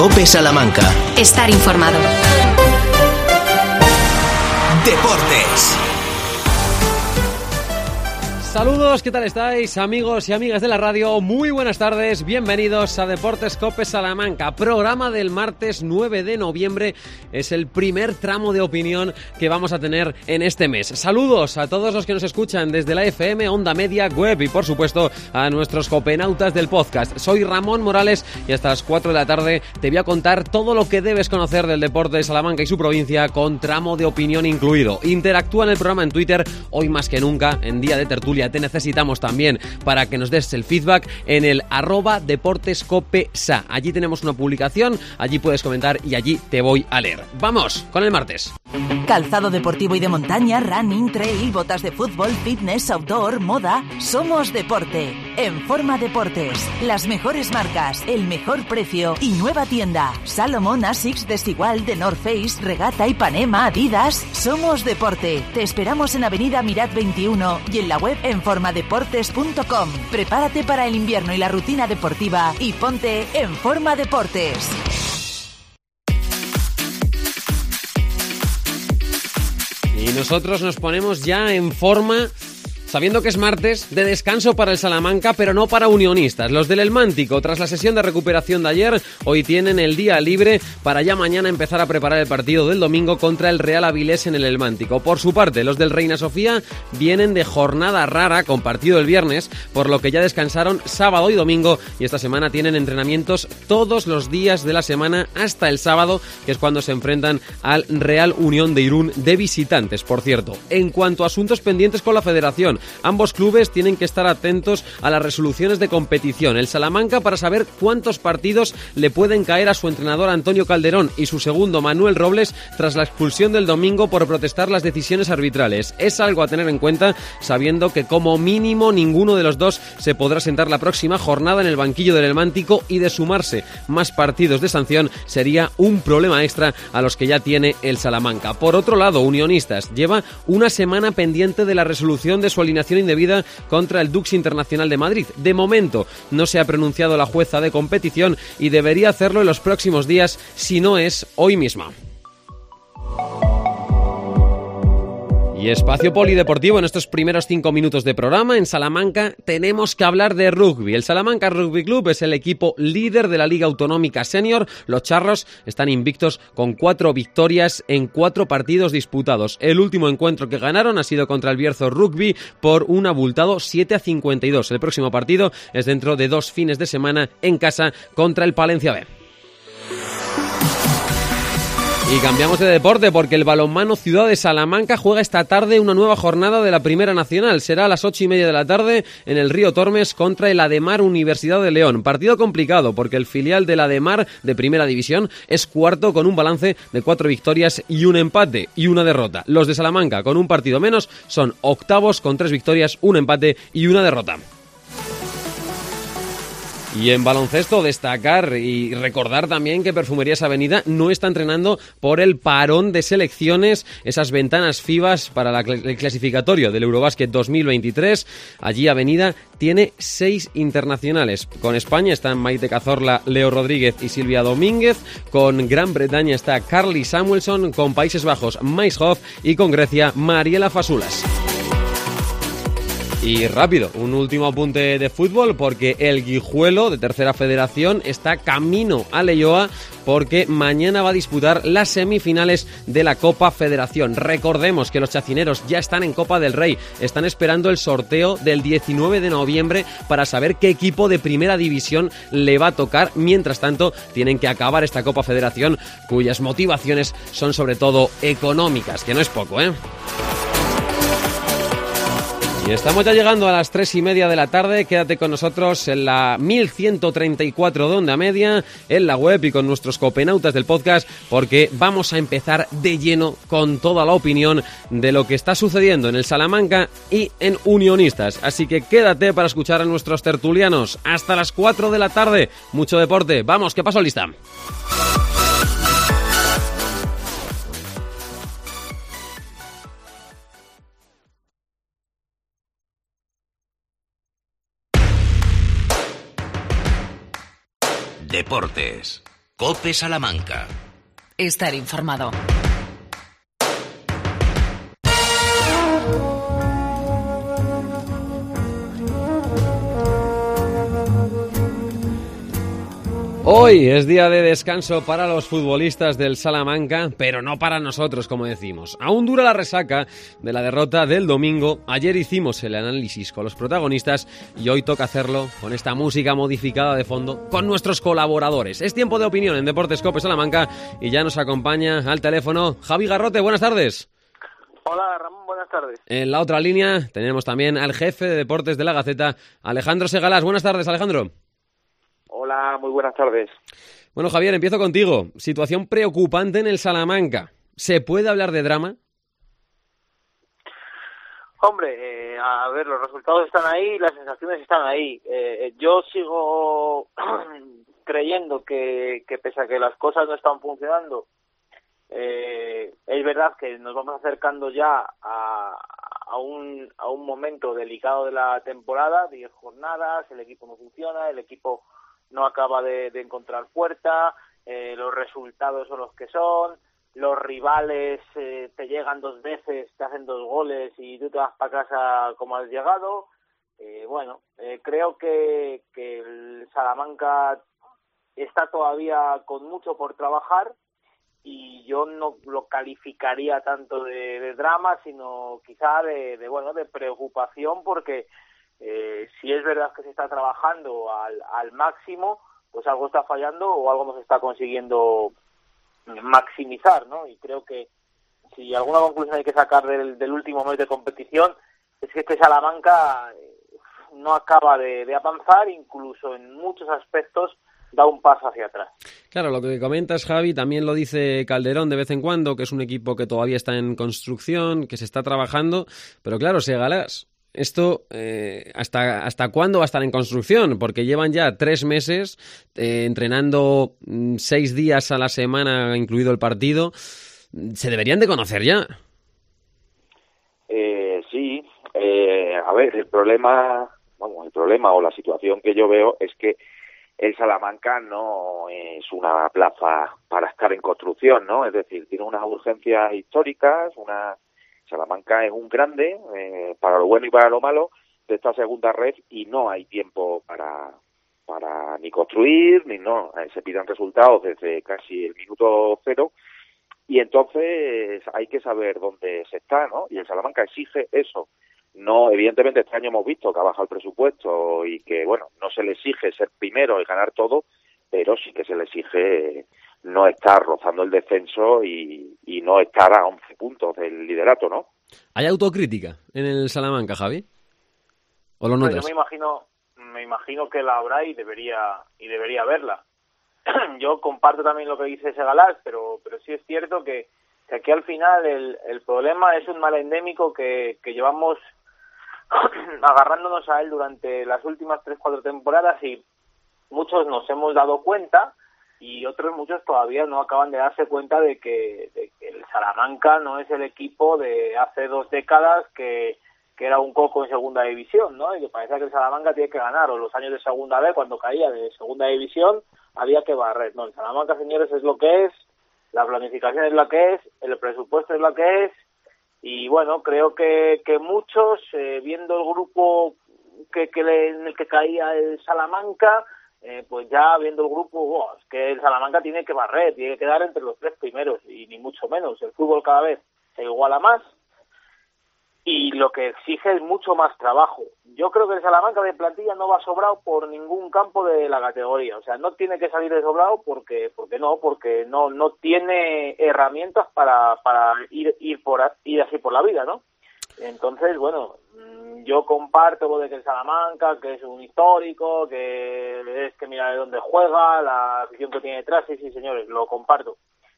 COPE Salamanca. Estar informado. Deportes. Saludos, ¿qué tal estáis, amigos y amigas de la radio? Muy buenas tardes, bienvenidos a Deportes COPE Salamanca. Programa del martes 9 de noviembre, es el primer tramo de opinión que vamos a tener en este mes. Saludos a todos los que nos escuchan desde la FM, Onda Media, web y por supuesto a nuestros copenautas del podcast. Soy Ramón Morales y hasta las 4 de la tarde te voy a contar todo lo que debes conocer del deporte de Salamanca y su provincia, con tramo de opinión incluido. Interactúa en el programa en Twitter, hoy más que nunca, en día de tertulia. Te necesitamos también para que nos des el feedback en el @deportescopesa. Allí tenemos una publicación, allí puedes comentar y allí te voy a leer. Vamos con el martes. Calzado deportivo y de montaña, running, trail, botas de fútbol, fitness, outdoor, moda. Somos deporte. En Forma Deportes. Las mejores marcas, el mejor precio y nueva tienda. Salomón, Asics, Desigual, The North Face, Regata, Ipanema, Adidas. Somos deporte. Te esperamos en Avenida Mirat 21 y en la web en formadeportes.com. Prepárate para el invierno y la rutina deportiva y ponte en Forma Deportes. Y nosotros nos ponemos ya en forma, sabiendo que es martes, de descanso para el Salamanca, pero no para unionistas. Los del Elmántico, tras la sesión de recuperación de ayer, hoy tienen el día libre para ya mañana empezar a preparar el partido del domingo contra el Real Avilés en el Elmántico. Por su parte, los del Reina Sofía vienen de jornada rara con partido el viernes, por lo que ya descansaron sábado y domingo, y esta semana tienen entrenamientos todos los días de la semana hasta el sábado, que es cuando se enfrentan al Real Unión de Irún de visitantes, por cierto. En cuanto a asuntos pendientes con la federación, ambos clubes tienen que estar atentos a las resoluciones de competición. El Salamanca para saber cuántos partidos le pueden caer a su entrenador Antonio Calderón y su segundo Manuel Robles tras la expulsión del domingo por protestar las decisiones arbitrales. Es algo a tener en cuenta, sabiendo que como mínimo ninguno de los dos se podrá sentar la próxima jornada en el banquillo del Elmántico, y de sumarse más partidos de sanción sería un problema extra a los que ya tiene el Salamanca. Por otro lado, Unionistas lleva una semana pendiente de la resolución de su alineación indebida contra el Dux Internacional de Madrid. De momento no se ha pronunciado la jueza de competición y debería hacerlo en los próximos días, si no es hoy misma. Y espacio polideportivo en estos primeros 5 minutos de programa. En Salamanca tenemos que hablar de rugby. El Salamanca Rugby Club es el equipo líder de la Liga Autonómica Senior. Los charros están invictos con 4 victorias en 4 partidos disputados. El último encuentro que ganaron ha sido contra el Bierzo Rugby por un abultado 7-52. El próximo partido es dentro de 2 fines de semana en casa contra el Palencia B. Y cambiamos de deporte porque el balonmano Ciudad de Salamanca juega esta tarde una nueva jornada de la Primera Nacional. Será a las 8:30 de la tarde en el Río Tormes contra el Ademar Universidad de León. Partido complicado porque el filial del Ademar de Primera División es cuarto con un balance de 4 victorias y un empate y una derrota. Los de Salamanca, con un partido menos, son octavos con 3 victorias, un empate y una derrota. Y en baloncesto destacar y recordar también que Perfumerías Avenida no está entrenando por el parón de selecciones, esas ventanas FIBA para el clasificatorio del Eurobásquet 2023. Allí Avenida tiene 6 internacionales. Con España están Maite Cazorla, Leo Rodríguez y Silvia Domínguez. Con Gran Bretaña está Carly Samuelson. Con Países Bajos, Mais Hoff. Y con Grecia, Mariela Fasulas. Y rápido, un último apunte de fútbol porque el Guijuelo de Tercera Federación está camino a Leioa porque mañana va a disputar las semifinales de la Copa Federación. Recordemos que los chacineros ya están en Copa del Rey, están esperando el sorteo del 19 de noviembre para saber qué equipo de Primera División le va a tocar. Mientras tanto, tienen que acabar esta Copa Federación cuyas motivaciones son sobre todo económicas, que no es poco, ¿eh? Y estamos ya llegando a las 3:30 de la tarde. Quédate con nosotros en la 1134 de Onda Media, en la web y con nuestros copenautas del podcast, porque vamos a empezar de lleno con toda la opinión de lo que está sucediendo en el Salamanca y en Unionistas. Así que quédate para escuchar a nuestros tertulianos hasta las 4 de la tarde. Mucho deporte. Vamos, que paso lista. Deportes. COPE Salamanca. Estar informado. Hoy es día de descanso para los futbolistas del Salamanca, pero no para nosotros, como decimos. Aún dura la resaca de la derrota del domingo. Ayer hicimos el análisis con los protagonistas y hoy toca hacerlo con esta música modificada de fondo con nuestros colaboradores. Es tiempo de opinión en Deportes COPE Salamanca y ya nos acompaña al teléfono Javi Garrote. Buenas tardes. Hola Ramón, buenas tardes. En la otra línea tenemos también al jefe de deportes de la Gaceta, Alejandro Segalás. Buenas tardes, Alejandro. Hola, muy buenas tardes. Bueno, Javier, empiezo contigo. Situación preocupante en el Salamanca. ¿Se puede hablar de drama? Hombre, a ver, los resultados están ahí, las sensaciones están ahí. Yo sigo creyendo que pese a que las cosas no están funcionando, es verdad que nos vamos acercando ya a un momento delicado de la temporada, 10 jornadas, el equipo no funciona, el equipo no acaba de encontrar puerta, los resultados son los que son, los rivales te llegan 2 veces, te hacen 2 goles y tú te vas para casa como has llegado. Creo que el Salamanca está todavía con mucho por trabajar y yo no lo calificaría tanto de drama, sino quizá de preocupación, porque si es verdad que se está trabajando al máximo, pues algo está fallando o algo no se está consiguiendo maximizar, ¿no? Y creo que si alguna conclusión hay que sacar del último mes de competición es que este Salamanca no acaba de avanzar, incluso en muchos aspectos da un paso hacia atrás. Claro, lo que comentas, Javi, también lo dice Calderón de vez en cuando, que es un equipo que todavía está en construcción, que se está trabajando, pero claro, Segalás, esto, ¿hasta cuándo va a estar en construcción? Porque llevan ya 3 meses entrenando 6 días a la semana, incluido el partido. Se deberían de conocer ya. Sí. A ver, el problema o la situación que yo veo es que el Salamanca no es una plaza para estar en construcción, ¿no? Es decir, tiene unas urgencias históricas, Salamanca es un grande, para lo bueno y para lo malo, de esta segunda red, y no hay tiempo para ni construir, se piden resultados desde casi el minuto 0, y entonces hay que saber dónde se está, ¿no? Y el Salamanca exige eso. No, evidentemente este año hemos visto que ha bajado el presupuesto y que, no se le exige ser primero y ganar todo, pero sí que se le exige no estar rozando el descenso y no estar a 11 puntos del liderato, ¿no? ¿Hay autocrítica en el Salamanca, Javi? ¿O lo notas? Yo me imagino que la habrá y debería haberla. Yo comparto también lo que dice Segalás, pero sí es cierto que aquí al final el problema es un mal endémico que llevamos agarrándonos a él durante las últimas 3-4 temporadas, y muchos nos hemos dado cuenta y muchos todavía no acaban de darse cuenta de que el Salamanca no es el equipo de hace 2 décadas que era un coco en segunda división, ¿no? Y que parecía que el Salamanca tiene que ganar, o los años de segunda B, cuando caía de segunda división, había que barrer. No, el Salamanca, señores, es lo que es, la planificación es la que es, el presupuesto es lo que es, y creo que muchos, viendo el grupo en el que caía el Salamanca, pues ya viendo el grupo, es que el Salamanca tiene que barrer, tiene que quedar entre los 3 primeros, y ni mucho menos. El fútbol cada vez se iguala más y lo que exige es mucho más trabajo. Yo creo que el Salamanca de plantilla no va sobrado por ningún campo de la categoría, o sea, no tiene que salir de sobrado porque no tiene herramientas para ir así por la vida, ¿no? Entonces, yo comparto lo de que el Salamanca, que es un histórico, que es que mira de dónde juega, la afición que tiene detrás, sí, señores, lo comparto.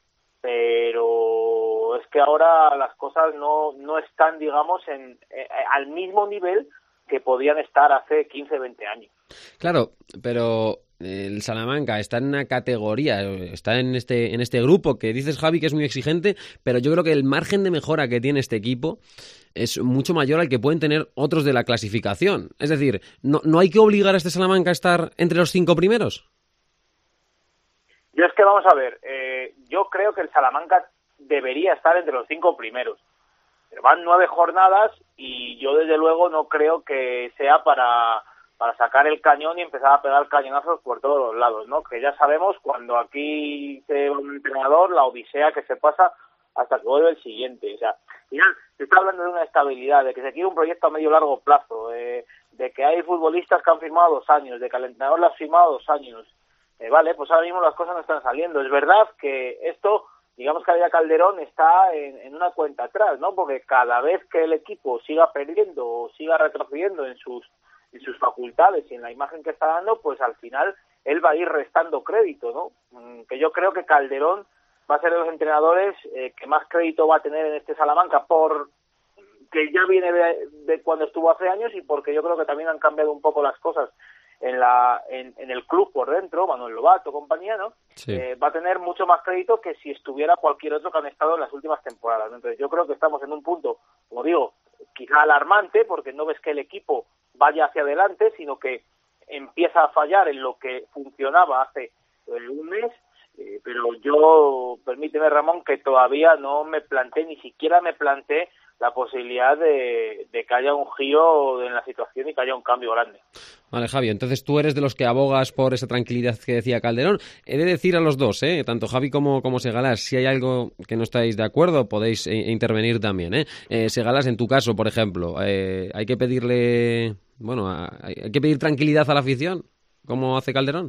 Pero es que ahora las cosas no están, digamos, al mismo nivel que podían estar hace 15, 20 años. Claro, pero el Salamanca está en una categoría, está en este grupo que dices, Javi, que es muy exigente, pero yo creo que el margen de mejora que tiene este equipo es mucho mayor al que pueden tener otros de la clasificación. Es decir, ¿no hay que obligar a este Salamanca a estar entre los 5 primeros? Yo es que vamos a ver, yo creo que el Salamanca debería estar entre los 5 primeros. Pero van 9 jornadas y yo desde luego no creo que sea para sacar el cañón y empezar a pegar cañonazos por todos los lados, ¿no? Que ya sabemos cuando aquí se va un entrenador, la odisea que se pasa hasta que vuelve el siguiente. O sea, al final se está hablando de una estabilidad, de que se quiere un proyecto a medio largo plazo, de que hay futbolistas que han firmado 2 años, de que el entrenador le ha firmado 2 años. Vale, pues ahora mismo las cosas no están saliendo. Es verdad que esto, digamos que Javier Calderón está en una cuenta atrás, ¿no? Porque cada vez que el equipo siga perdiendo o siga retrocediendo en sus facultades y en la imagen que está dando, pues al final él va a ir restando crédito, ¿no? Que yo creo que Calderón va a ser de los entrenadores que más crédito va a tener en este Salamanca, por que ya viene de cuando estuvo hace años y porque yo creo que también han cambiado un poco las cosas en el club por dentro, Manuel Lobato, compañía, ¿no? Sí. Va a tener mucho más crédito que si estuviera cualquier otro que han estado en las últimas temporadas, ¿no? Entonces yo creo que estamos en un punto, como digo, quizá alarmante, porque no ves que el equipo vaya hacia adelante, sino que empieza a fallar en lo que funcionaba hace un mes, pero yo, permíteme Ramón, que todavía no me planteé, ni siquiera me planteé la posibilidad de que haya un giro en la situación y que haya un cambio grande. Vale, Javi, entonces tú eres de los que abogas por esa tranquilidad que decía Calderón. He de decir a los dos, tanto Javi como Segalás, si hay algo que no estáis de acuerdo, podéis intervenir también. Segalás, en tu caso, por ejemplo, hay que pedirle, hay que pedir tranquilidad a la afición, como hace Calderón.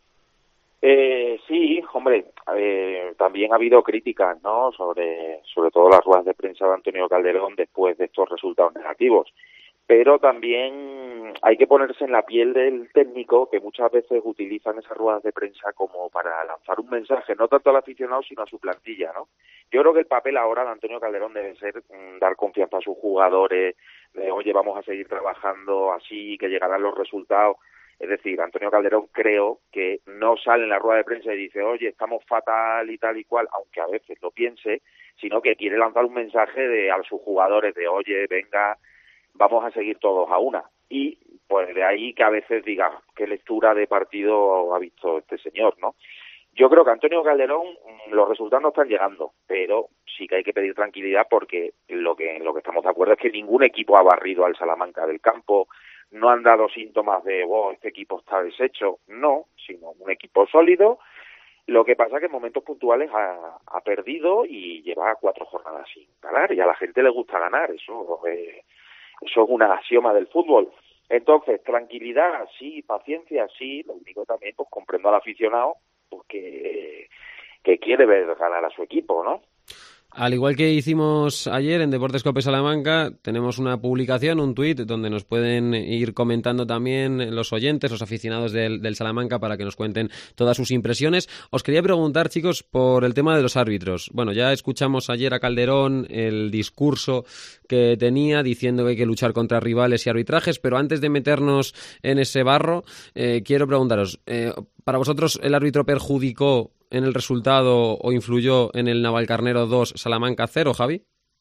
Sí, hombre, también ha habido críticas, ¿no? Sobre todo las ruedas de prensa de Antonio Calderón después de estos resultados negativos. Pero también hay que ponerse en la piel del técnico, que muchas veces utilizan esas ruedas de prensa como para lanzar un mensaje, no tanto al aficionado, sino a su plantilla, ¿no? Yo creo que el papel ahora de Antonio Calderón debe ser dar confianza a sus jugadores, de, oye, vamos a seguir trabajando así, que llegarán los resultados. Es decir, Antonio Calderón creo que no sale en la rueda de prensa y dice, oye, estamos fatal y tal y cual, aunque a veces lo piense, sino que quiere lanzar un mensaje a sus jugadores de, oye, venga, vamos a seguir todos a una. Y pues de ahí que a veces diga, ¿qué lectura de partido ha visto este señor, no? Yo creo que Antonio Calderón, los resultados no están llegando, pero sí que hay que pedir tranquilidad porque en lo que estamos de acuerdo es que ningún equipo ha barrido al Salamanca del campo, no han dado síntomas de, este equipo está deshecho, no, sino un equipo sólido. Lo que pasa es que en momentos puntuales ha perdido y lleva 4 jornadas sin ganar y a la gente le gusta ganar, eso es un axioma del fútbol. Entonces, tranquilidad, sí, paciencia, sí, lo único también, pues comprendo al aficionado porque que quiere ver ganar a su equipo, ¿no? Al igual que hicimos ayer en Deportes Cope Salamanca, tenemos una publicación, un tuit, donde nos pueden ir comentando también los oyentes, los aficionados del Salamanca, para que nos cuenten todas sus impresiones. Os quería preguntar, chicos, por el tema de los árbitros. Bueno, ya escuchamos ayer a Calderón el discurso que tenía diciendo que hay que luchar contra rivales y arbitrajes, pero antes de meternos en ese barro, quiero preguntaros, ¿para vosotros el árbitro perjudicó en el resultado o influyó en el Navalcarnero 2, Salamanca 0, Javi?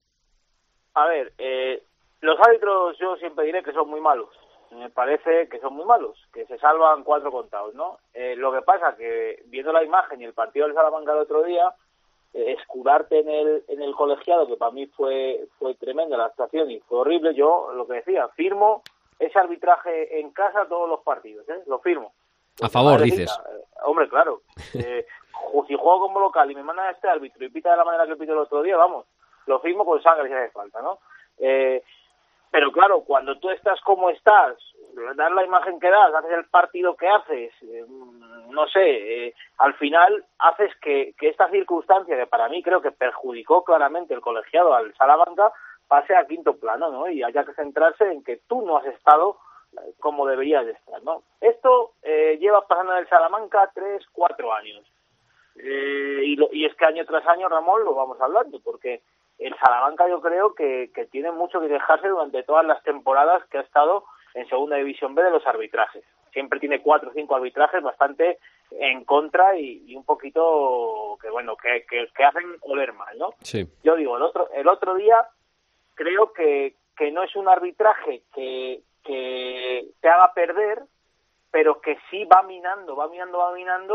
A ver, los árbitros yo siempre diré que son muy malos. Me parece que son muy malos, que se salvan 4 contados, ¿no? Lo que pasa que viendo la imagen y el partido del Salamanca el otro día, escudarte en el colegiado, que para mí fue tremenda la actuación y fue horrible, yo lo que decía, firmo ese arbitraje en casa todos los partidos, lo firmo. A favor, dices. Hombre, claro. Si juego como local y me mandan a este árbitro y pita de la manera que pito el otro día, vamos, lo firmo con sangre si hace falta, ¿no? Pero claro, cuando tú estás como estás, das la imagen que das, haces el partido que haces, no sé, al final haces que esta circunstancia, que para mí creo que perjudicó claramente el colegiado al Salamanca, pase a quinto plano, ¿no? Y haya que centrarse en que tú no has estado como deberías de estar, ¿no? Esto lleva pasando en el Salamanca 3-4 años. Y es que año tras año, Ramón, lo vamos hablando, porque el Salamanca yo creo que tiene mucho que quejarse durante todas las temporadas que ha estado en Segunda División B de los arbitrajes. Siempre tiene 4 o 5 arbitrajes bastante en contra y un poquito que hacen oler mal, ¿no? Sí. Yo digo, el otro día creo que no es un arbitraje que te haga perder, pero que sí va minando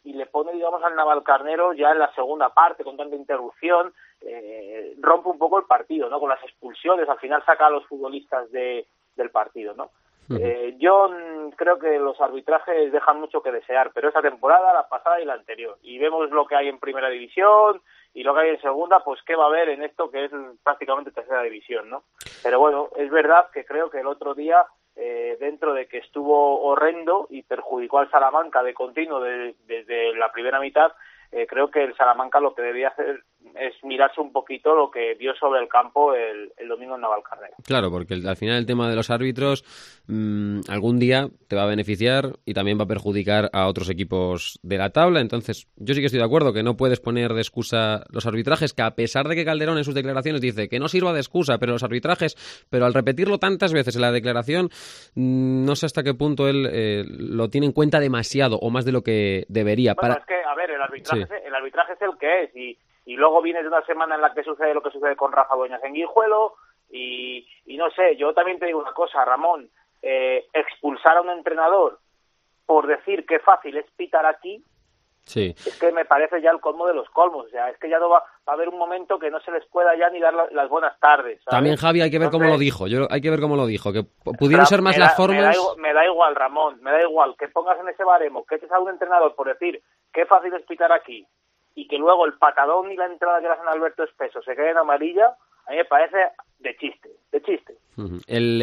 y le pone, digamos, al Navalcarnero ya en la segunda parte, con tanta interrupción, rompe un poco el partido, ¿no? Con las expulsiones, al final saca a los futbolistas del partido, ¿no? Yo creo que los arbitrajes dejan mucho que desear, pero esta temporada, la pasada y la anterior, y vemos lo que hay en primera división y lo que hay en segunda, pues qué va a haber en esto que es prácticamente tercera división, ¿no? Pero bueno, es verdad que creo que el otro día, dentro de que estuvo horrendo y perjudicó al Salamanca de continuo desde la primera mitad, creo que el Salamanca lo que debía hacer es mirarse un poquito lo que vio sobre el campo el domingo en Navalcarnero. Claro, porque al final el tema de los árbitros algún día te va a beneficiar y también va a perjudicar a otros equipos de la tabla. Entonces, yo sí que estoy de acuerdo que no puedes poner de excusa los arbitrajes, que a pesar de que Calderón en sus declaraciones dice que no sirva de excusa, pero los arbitrajes, pero al repetirlo tantas veces en la declaración, no sé hasta qué punto él lo tiene en cuenta demasiado o más de lo que debería. Bueno, es que, a ver, el arbitraje es el que es, y luego vienes de una semana en la que sucede lo que sucede con Rafa Dueñas en Guijuelo, y no sé, yo también te digo una cosa, Ramón, expulsar a un entrenador por decir qué fácil es pitar aquí, sí, es que me parece ya el colmo de los colmos. O sea, es que ya no va a haber un momento que no se les pueda ya ni dar las buenas tardes, ¿sabes? También, Javi, hay que ver cómo lo dijo. Hay que ver cómo lo dijo, que pudieron ser más las formas. Me da igual, Ramón, me da igual que pongas en ese baremo que eches a un entrenador por decir qué fácil es pitar aquí, y que luego el patadón y la entrada que le hacen a Alberto Espeso se quede en amarilla, a mí me parece de chiste. Uh-huh.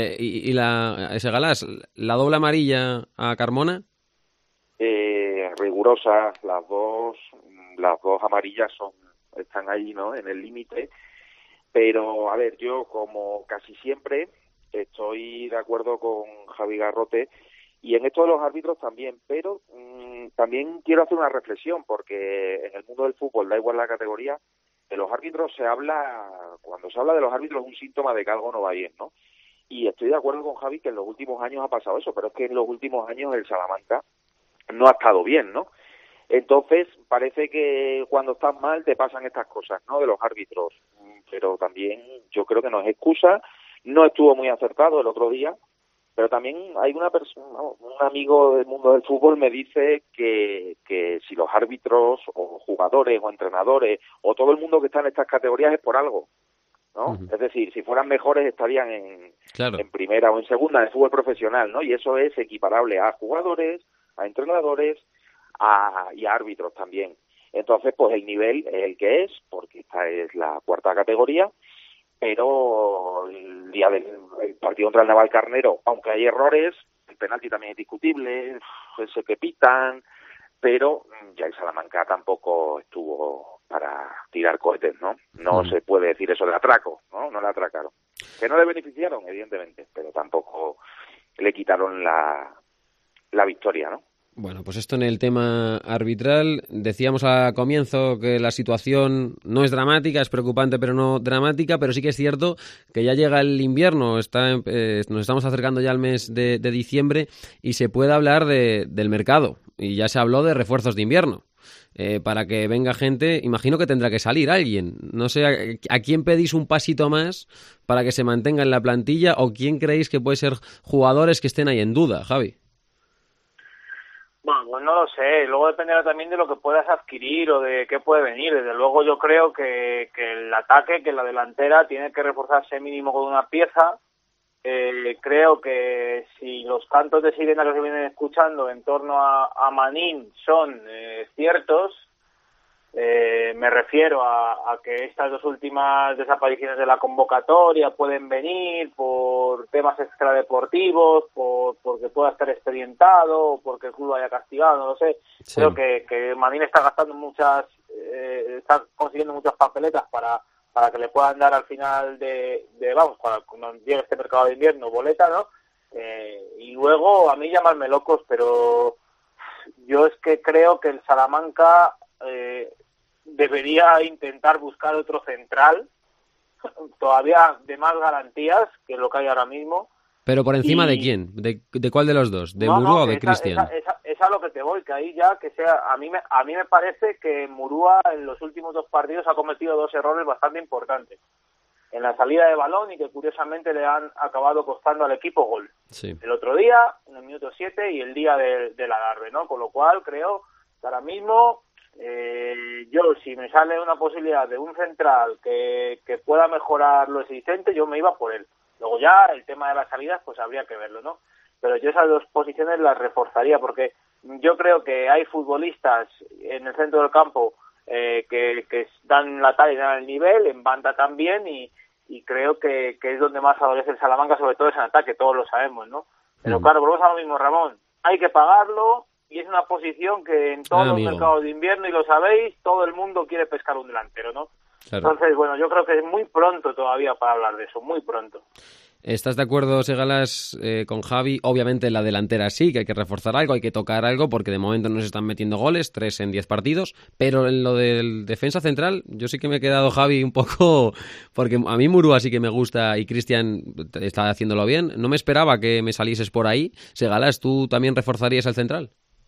Ese Galás, ¿la doble amarilla a Carmona? Rigurosa, las dos amarillas están ahí, ¿no? En el límite, pero a ver, yo como casi siempre estoy de acuerdo con Javi Garrote, y en esto de los árbitros también, pero también quiero hacer una reflexión, porque en el mundo del fútbol, da igual la categoría, de los árbitros cuando se habla de los árbitros es un síntoma de que algo no va bien, ¿no? Y estoy de acuerdo con Javi que en los últimos años ha pasado eso, pero es que en los últimos años el Salamanca no ha estado bien, ¿no? Entonces parece que cuando estás mal te pasan estas cosas, ¿no? De los árbitros, pero también yo creo que no es excusa, no estuvo muy acertado el otro día, pero también hay un amigo del mundo del fútbol me dice que si los árbitros o jugadores o entrenadores o todo el mundo que está en estas categorías es por algo, ¿no? Uh-huh. Es decir, si fueran mejores estarían en primera o en segunda de fútbol profesional, ¿no? Y eso es equiparable a jugadores, a entrenadores y a árbitros también. Entonces, pues el nivel es el que es, porque esta es la cuarta categoría, pero el día del partido contra el Navalcarnero, aunque hay errores, el penalti también es discutible, ese que pitan, pero ya el Salamanca tampoco estuvo para tirar cohetes, ¿no? No se puede decir eso de atraco, ¿no? No le atracaron. Que no le beneficiaron, evidentemente, pero tampoco le quitaron la victoria, ¿no? Bueno, pues esto en el tema arbitral. Decíamos al comienzo que la situación no es dramática, es preocupante pero no dramática, pero sí que es cierto que ya llega el invierno, nos estamos acercando ya al mes de diciembre y se puede hablar del mercado, y ya se habló de refuerzos de invierno. Para que venga gente, imagino que tendrá que salir alguien. No sé, ¿a quién pedís un pasito más para que se mantenga en la plantilla, o quién creéis que puede ser jugadores que estén ahí en duda, Javi? Bueno, pues no lo sé, luego dependerá también de lo que puedas adquirir o de qué puede venir. Desde luego yo creo que el ataque, que la delantera tiene que reforzarse mínimo con una pieza. Creo que si los cantos de sirena que se vienen escuchando en torno a Manín son ciertos, me refiero a que estas dos últimas desapariciones de la convocatoria pueden venir por temas extradeportivos, porque pueda estar expedientado o porque el club haya castigado, no lo sé. Sí. Creo que Manín está gastando está consiguiendo muchas papeletas para que le puedan dar al final cuando llegue este mercado de invierno, boleta, ¿no? Y luego, a mí llamarme locos, pero yo es que creo que el Salamanca debería intentar buscar otro central, todavía de más garantías que lo que hay ahora mismo. ¿Pero por encima de quién? ¿De cuál de los dos? ¿De Murúa o de Cristian? Es a lo que te voy, que ahí ya que sea... A mí me parece que Murúa en los últimos dos partidos ha cometido dos errores bastante importantes. En la salida de balón, y que curiosamente le han acabado costando al equipo gol. Sí. El otro día, en el minuto 7, y el día del alarde, ¿no? Con lo cual creo Ahora mismo, yo, si me sale una posibilidad de un central que pueda mejorar lo existente, yo me iba por él. Luego ya, el tema de las salidas, pues habría que verlo, ¿no? Pero yo esas dos posiciones las reforzaría, porque yo creo que hay futbolistas en el centro del campo que dan la talla y dan el nivel, en banda también, y creo que es donde más adolece el Salamanca, sobre todo es en ataque, todos lo sabemos, ¿no? Pero claro, volvemos a lo mismo, Ramón, hay que pagarlo, y es una posición que en todos los mercados de invierno, y lo sabéis, todo el mundo quiere pescar un delantero, ¿no? Claro. Entonces, bueno, yo creo que es muy pronto todavía para hablar de eso, muy pronto. ¿Estás de acuerdo, Segalas, con Javi? Obviamente en la delantera sí, que hay que reforzar algo, hay que tocar algo, porque de momento no se están metiendo goles, 3 en 10 partidos, pero en lo del defensa central, yo sí que me he quedado, Javi, un poco, porque a mí Murúa sí que me gusta y Cristian está haciéndolo bien. No me esperaba que me salieses por ahí. Segalas, ¿tú también reforzarías el central?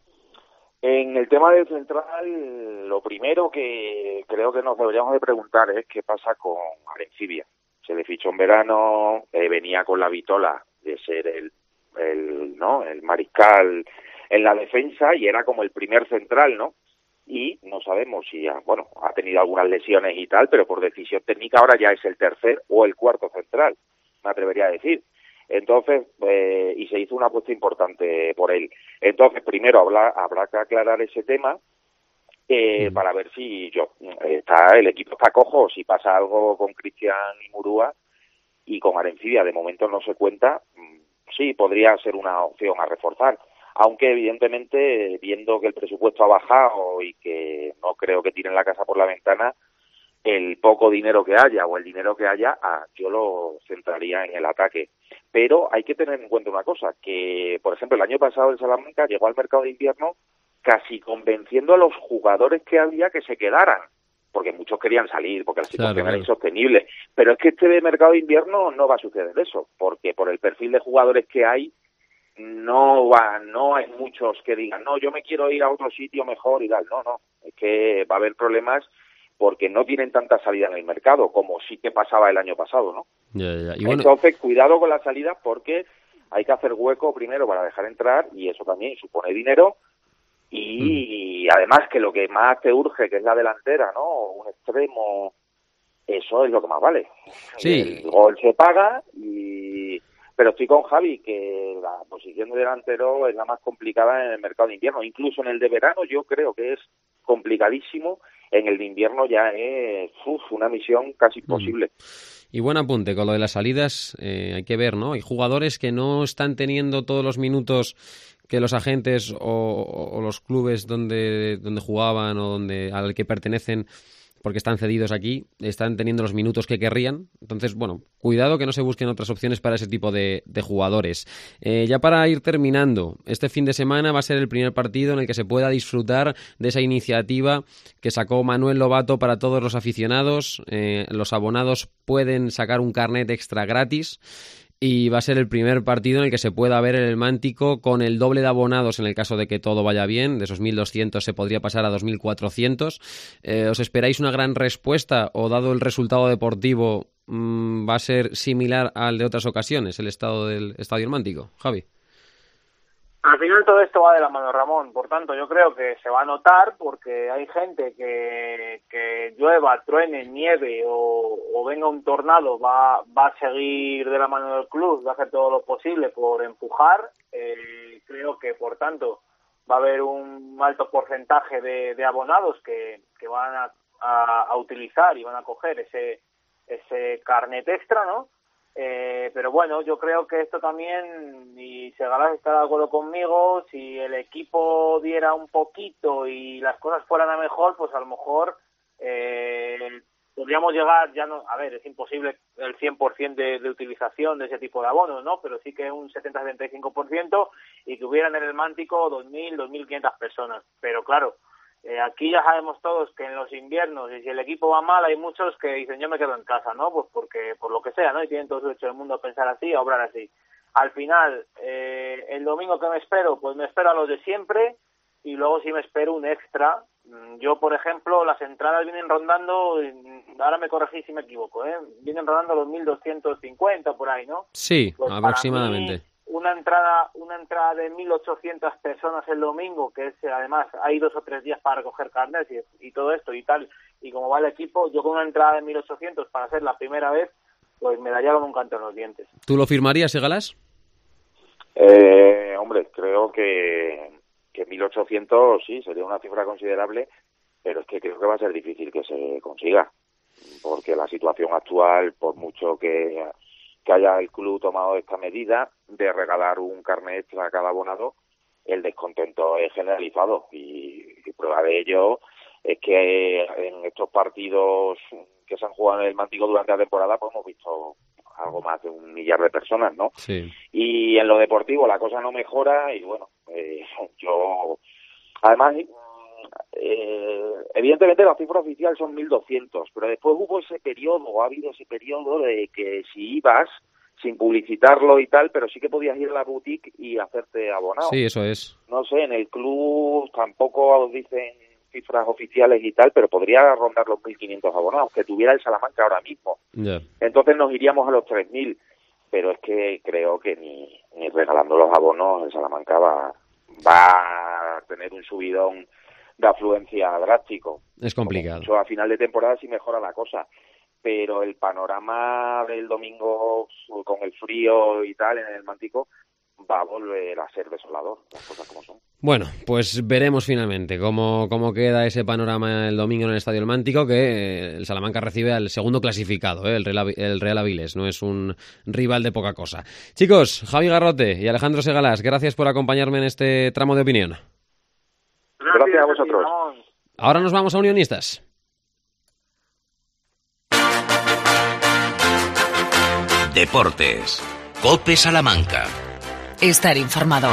En el tema del central, lo primero que creo que nos deberíamos de preguntar es qué pasa con Arencibia. Se le fichó en verano, venía con la vitola de ser el mariscal en la defensa y era como el primer central, ¿no? Y no sabemos si ha tenido algunas lesiones y tal, pero por decisión técnica ahora ya es el tercer o el cuarto central, me atrevería a decir. Entonces, y se hizo una apuesta importante por él. Entonces, primero habrá que aclarar ese tema para ver si el equipo está cojo, si pasa algo con Cristian y Murúa, y con Arencibia de momento no se cuenta. Sí, podría ser una opción a reforzar, aunque evidentemente, viendo que el presupuesto ha bajado y que no creo que tiren la casa por la ventana, el poco dinero que haya o el dinero que haya, yo lo centraría en el ataque. Pero hay que tener en cuenta una cosa, que por ejemplo el año pasado el Salamanca llegó al mercado de invierno casi convenciendo a los jugadores que había que se quedaran, porque muchos querían salir, porque la situación era insostenible. Pero es que este mercado de invierno no va a suceder eso, porque por el perfil de jugadores que hay, no hay muchos que digan, no, yo me quiero ir a otro sitio mejor y tal. No, es que va a haber problemas porque no tienen tanta salida en el mercado, como sí que pasaba el año pasado, ¿no? Ya. Y bueno, entonces, cuidado con las salidas, porque hay que hacer hueco primero para dejar entrar, y eso también supone dinero, y además que lo que más te urge, que es la delantera, ¿no? Un extremo, eso es lo que más vale. Sí. El gol se paga, pero estoy con Javi, que la posición de delantero es la más complicada en el mercado de invierno. Incluso en el de verano yo creo que es complicadísimo. En el de invierno ya es una misión casi imposible. Y buen apunte con lo de las salidas, hay que ver, ¿no? Hay jugadores que no están teniendo todos los minutos que los agentes o los clubes donde jugaban o al que pertenecen, porque están cedidos aquí, están teniendo los minutos que querrían. Entonces, bueno, cuidado que no se busquen otras opciones para ese tipo de jugadores. Ya para ir terminando, este fin de semana va a ser el primer partido en el que se pueda disfrutar de esa iniciativa que sacó Manuel Lobato para todos los aficionados. Los abonados pueden sacar un carnet extra gratis. Y va a ser el primer partido en el que se pueda ver el Mántico con el doble de abonados en el caso de que todo vaya bien. De esos 1.200 se podría pasar a 2.400. ¿Os esperáis una gran respuesta o, dado el resultado deportivo, va a ser similar al de otras ocasiones, el estado del Estadio Mántico? Javi. Al final todo esto va de la mano, Ramón. Por tanto, yo creo que se va a notar, porque hay gente que llueva, truene, nieve o venga un tornado, va a seguir de la mano del club, va a hacer todo lo posible por empujar. Creo que, por tanto, va a haber un alto porcentaje de abonados que van a utilizar y van a coger ese carnet extra, ¿no? Pero bueno, yo creo que esto también, y Segalas está de acuerdo conmigo, si el equipo diera un poquito y las cosas fueran a mejor, pues a lo mejor podríamos llegar, ya no, a ver, es imposible el 100% de utilización de ese tipo de abonos, ¿no? Pero sí que un 70-75%, y que hubieran en el Mántico 2.000, 2.500 personas. Pero claro, aquí ya sabemos todos que en los inviernos, y si el equipo va mal, hay muchos que dicen yo me quedo en casa, ¿no? Pues porque, por lo que sea, ¿no? Y tienen todo su derecho del mundo a pensar así, a obrar así. Al final, el domingo que me espero, pues me espero a los de siempre, y luego sí me espero un extra. Yo, por ejemplo, las entradas vienen rondando, ahora me corregí si me equivoco, vienen rondando los 1.250 por ahí, ¿no? Sí, pues aproximadamente. una entrada de 1.800 personas el domingo, que es además hay 2 o 3 días para recoger carnets y todo esto y tal, y como va el equipo, yo con una entrada de 1.800 para ser la primera vez, pues me daría como un canto en los dientes. ¿Tú lo firmarías, Egalás? Hombre, creo que 1.800 sí, sería una cifra considerable, pero es que creo que va a ser difícil que se consiga, porque la situación actual, por mucho que haya el club tomado esta medida de regalar un carnet extra a cada abonado, el descontento es generalizado y prueba de ello es que en estos partidos que se han jugado en el Mántico durante la temporada pues hemos visto algo más de 1 millar de personas, ¿no? Sí. Y en lo deportivo la cosa no mejora y bueno, yo además evidentemente la cifra oficial son 1.200, pero después ha habido ese periodo de que si ibas sin publicitarlo y tal, pero sí que podías ir a la boutique y hacerte abonado. Sí, eso es. No sé, en el club tampoco dicen cifras oficiales y tal, pero podría rondar los 1.500 abonados que tuviera el Salamanca ahora mismo. Yeah. Entonces nos iríamos a los 3.000, pero es que creo que ni regalando los abonos el Salamanca va a tener un subidón de afluencia drástico. Es complicado. Como mucho, a final de temporada sí mejora la cosa, pero el panorama del domingo con el frío y tal en el Mántico va a volver a ser desolador, las cosas como son. Bueno, pues veremos finalmente cómo queda ese panorama el domingo en el Estadio El Mántico, que el Salamanca recibe al segundo clasificado, el Real Avilés, no es un rival de poca cosa. Chicos, Javi Garrote y Alejandro Segalás, gracias por acompañarme en este tramo de opinión. Gracias a vosotros. Ahora nos vamos a Unionistas. Deportes. COPE Salamanca. Estar informado.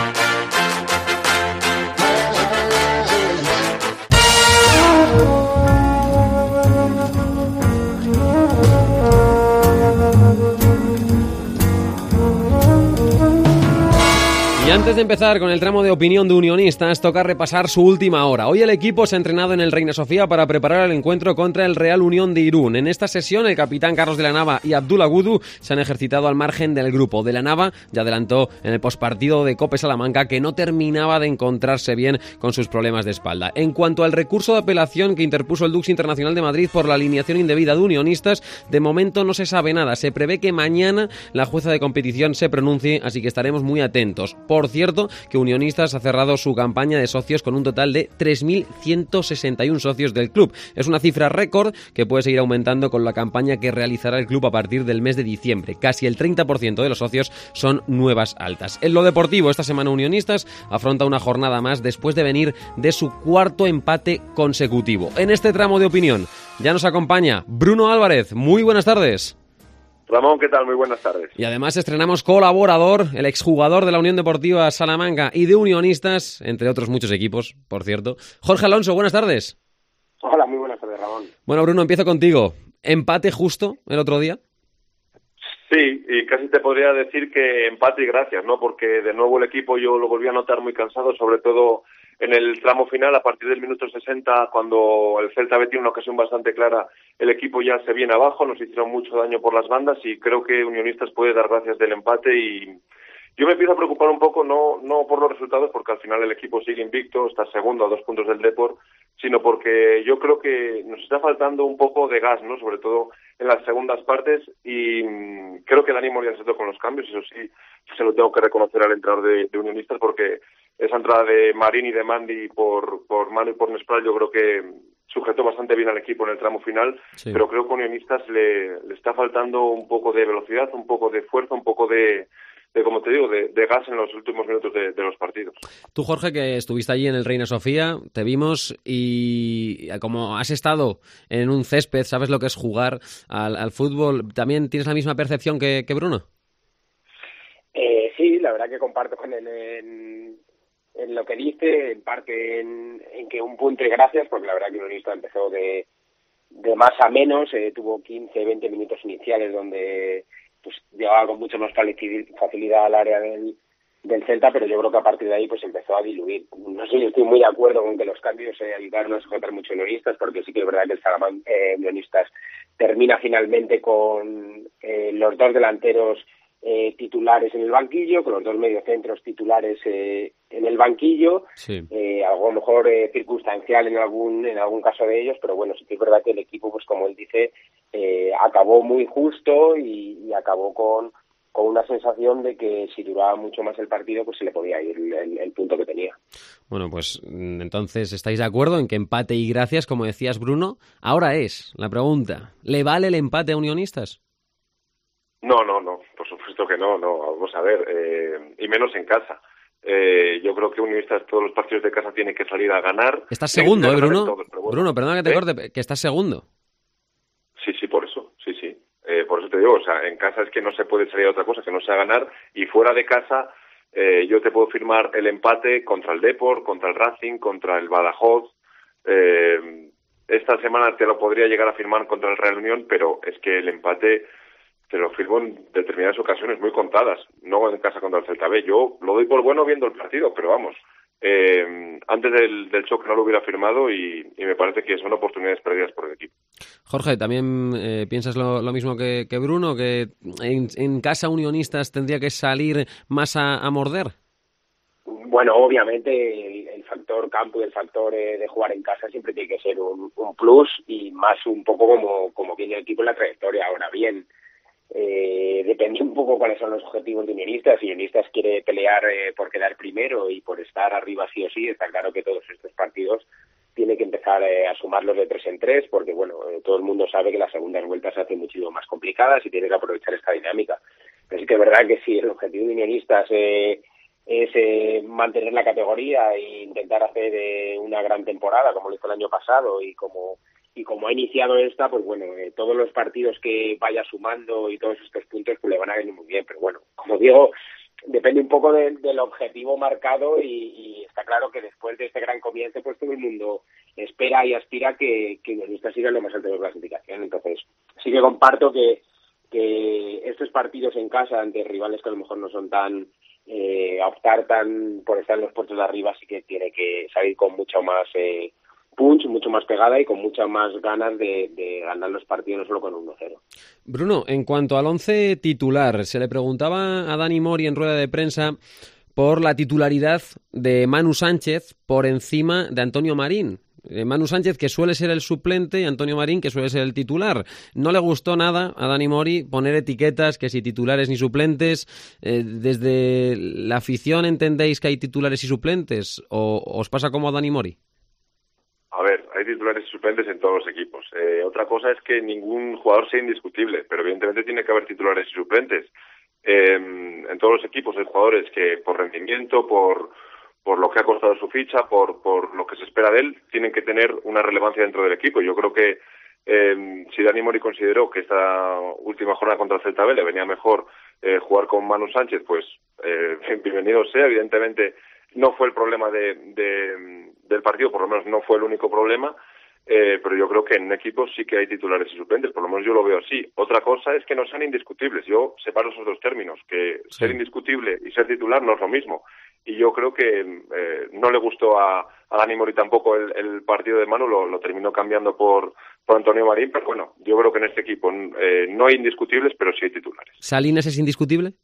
Y antes de empezar con el tramo de opinión de Unionistas, toca repasar su última hora. Hoy el equipo se ha entrenado en el Reina Sofía para preparar el encuentro contra el Real Unión de Irún. En esta sesión, el capitán Carlos de la Nava y Abdul Agudu se han ejercitado al margen del grupo. De la Nava ya adelantó en el pospartido de COPE Salamanca que no terminaba de encontrarse bien con sus problemas de espalda. En cuanto al recurso de apelación que interpuso el Dux Internacional de Madrid por la alineación indebida de Unionistas, de momento no se sabe nada. Se prevé que mañana la jueza de competición se pronuncie, así que estaremos muy atentos. Por cierto, que Unionistas ha cerrado su campaña de socios con un total de 3.161 socios del club. Es una cifra récord que puede seguir aumentando con la campaña que realizará el club a partir del mes de diciembre. Casi el 30% de los socios son nuevas altas. En lo deportivo, esta semana Unionistas afronta una jornada más después de venir de su cuarto empate consecutivo. En este tramo de opinión ya nos acompaña Bruno Álvarez. Muy buenas tardes. Ramón, ¿qué tal? Muy buenas tardes. Y además estrenamos colaborador, el exjugador de la Unión Deportiva Salamanca y de Unionistas, entre otros muchos equipos, por cierto. Jorge Alonso, buenas tardes. Hola, muy buenas tardes, Ramón. Bueno, Bruno, empiezo contigo. ¿Empate justo el otro día? Sí, y casi te podría decir que empate y gracias, ¿no? Porque de nuevo el equipo yo lo volví a notar muy cansado, sobre todo en el tramo final, a partir del minuto 60, cuando el Celta B tiene una ocasión bastante clara, el equipo ya se viene abajo, nos hicieron mucho daño por las bandas y creo que Unionistas puede dar gracias del empate y yo me empiezo a preocupar un poco, no por los resultados, porque al final el equipo sigue invicto, está segundo a 2 puntos del Depor, sino porque yo creo que nos está faltando un poco de gas, ¿no? Sobre todo en las segundas partes y creo que Dani Moria se con los cambios, eso sí, se lo tengo que reconocer al entrenador de Unionistas porque esa entrada de Marín y de Mandy por Manu y por Nespral yo creo que sujetó bastante bien al equipo en el tramo final, sí. Pero creo que a Unionistas le está faltando un poco de velocidad, un poco de fuerza, un poco de como te digo, de gas en los últimos minutos de los partidos. Tú, Jorge, que estuviste allí en el Reina Sofía, te vimos y como has estado en un césped, sabes lo que es jugar al fútbol, ¿también tienes la misma percepción que Bruno? Sí, la verdad que comparto con él en lo que dice, en parte en que un punto y gracias, porque la verdad que Unionista empezó de más a menos, tuvo 15, 20 minutos iniciales donde pues llegaba con mucho más facilidad al área del Celta, pero yo creo que a partir de ahí pues empezó a diluir. No sé, yo estoy muy de acuerdo con que los cambios ayudaron a sujetar mucho Unionistas, porque sí que es verdad que el Salamanca Unionistas termina finalmente con los 2 delanteros titulares en el banquillo, con los 2 mediocentros titulares en el banquillo, Sí. Algo a lo mejor circunstancial en algún caso de ellos, pero bueno, sí que es verdad que el equipo, pues como él dice, acabó muy justo y acabó con una sensación de que si duraba mucho más el partido, pues se le podía ir el punto que tenía. Bueno, pues entonces, ¿estáis de acuerdo en que empate y gracias, como decías, Bruno? Ahora es la pregunta, ¿le vale el empate a Unionistas? No, por supuesto que no, vamos a ver, y menos en casa. Yo creo que Unionistas todos los partidos de casa tienen que salir a ganar. Estás segundo, Bruno. Todos, bueno. Bruno, perdona que te corte, que estás segundo. Sí, por eso, sí. Por eso te digo, o sea, en casa es que no se puede salir a otra cosa que no sea ganar, y fuera de casa yo te puedo firmar el empate contra el Depor, contra el Racing, contra el Badajoz. Esta semana te lo podría llegar a firmar contra el Real Unión, pero es que el empate te lo firmo en determinadas ocasiones muy contadas, no en casa contra el Celta B. Yo lo doy por bueno viendo el partido, pero vamos, antes del choque no lo hubiera firmado y me parece que son oportunidades perdidas por el equipo. Jorge, ¿también piensas lo mismo que Bruno, que en casa Unionistas tendría que salir más a morder? Bueno, obviamente el factor campo y el factor de jugar en casa siempre tiene que ser un plus, y más un poco como viene el equipo en la trayectoria. Ahora bien, depende un poco cuáles son los objetivos de Unionistas. Si Unionistas quiere pelear por quedar primero y por estar arriba sí o sí, está claro que todos estos partidos tiene que empezar a sumarlos de 3 en 3, porque bueno, todo el mundo sabe que las segundas vueltas se hacen muchísimo más complicadas y tiene que aprovechar esta dinámica. Pero sí que es verdad que si el objetivo de Unionistas es mantener la categoría e intentar hacer una gran temporada como lo hizo el año pasado, y como ha iniciado esta, pues bueno, todos los partidos que vaya sumando y todos estos puntos pues le van a venir muy bien. Pero bueno, como digo, depende un poco del objetivo marcado, y está claro que después de este gran comienzo pues todo el mundo espera y aspira que Unionistas siga en lo más alto de la clasificación. Entonces sí que comparto que estos partidos en casa ante rivales que a lo mejor no son tan a optar por estar en los puestos de arriba, sí que tiene que salir con mucho más punch, mucho más pegada y con muchas más ganas de ganar los partidos, no solo con 1-0. Bruno, en cuanto al 11 titular, se le preguntaba a Dani Mori en rueda de prensa por la titularidad de Manu Sánchez por encima de Antonio Marín. Manu Sánchez, que suele ser el suplente, y Antonio Marín, que suele ser el titular. No le gustó nada a Dani Mori poner etiquetas, que si titulares ni suplentes. ¿Desde la afición entendéis que hay titulares y suplentes? ¿O os pasa como a Dani Mori? A ver, hay titulares y suplentes en todos los equipos. Otra cosa es que ningún jugador sea indiscutible, pero evidentemente tiene que haber titulares y suplentes. En todos los equipos hay jugadores que por rendimiento, por lo que ha costado su ficha, por lo que se espera de él, tienen que tener una relevancia dentro del equipo. Yo creo que si Dani Mori consideró que esta última jornada contra el Celta B le venía mejor jugar con Manu Sánchez, pues bienvenido sea. Evidentemente no fue el problema del partido, por lo menos no fue el único problema, pero yo creo que en un equipo sí que hay titulares y suplentes, por lo menos yo lo veo así. Otra cosa es que no sean indiscutibles. Yo separo esos dos términos, que ser indiscutible y ser titular no es lo mismo. Y yo creo que no le gustó a Dani Mori tampoco el partido de Manu, lo terminó cambiando por Antonio Marín, pero bueno, yo creo que en este equipo no hay indiscutibles, pero sí hay titulares. ¿Salinas es indiscutible?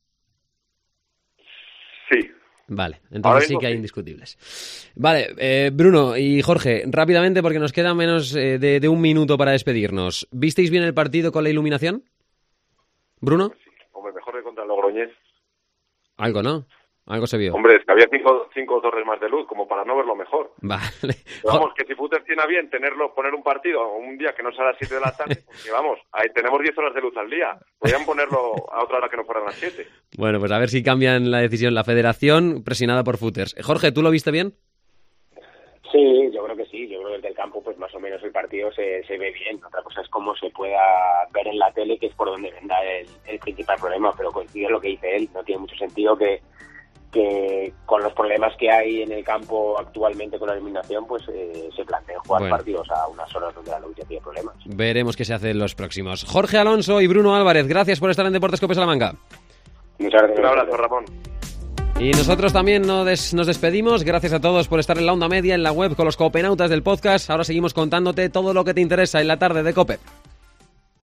Sí. Vale, entonces sí que hay indiscutibles. Vale, Bruno y Jorge, rápidamente porque nos queda menos de un minuto para despedirnos. ¿Visteis bien el partido con la iluminación? ¿Bruno? Sí, hombre, mejor que contra el Logroñés. Algo, ¿no? Algo se vio. Hombre, es que había cinco torres más de luz, como para no verlo mejor. Vale. Pero vamos, que si Futter tiene a bien poner un partido un día que no sea a las 7 de la tarde, porque vamos, ahí tenemos 10 horas de luz al día. Podrían ponerlo a otra hora que no fueran las 7. Bueno, pues a ver si cambian la decisión. La federación presionada por Footers. Jorge, ¿tú lo viste bien? Sí, yo creo que sí. Yo creo que desde el campo, pues más o menos el partido se ve bien. Otra cosa es cómo se pueda ver en la tele, que es por donde vendrá el principal problema. Pero coincido en lo que dice él. No tiene mucho sentido que con los problemas que hay en el campo actualmente con la eliminación, pues se planteen jugar partidos a unas horas donde la luz ya tiene problemas. Veremos qué se hace en los próximos. Jorge Alonso y Bruno Álvarez, gracias por estar en Deportes Cope Salamanca. Muchas gracias. Un abrazo, Ramón. Y nosotros también nos despedimos. Gracias a todos por estar en la onda media, en la web con los copenautas del podcast. Ahora seguimos contándote todo lo que te interesa en la tarde de COPE.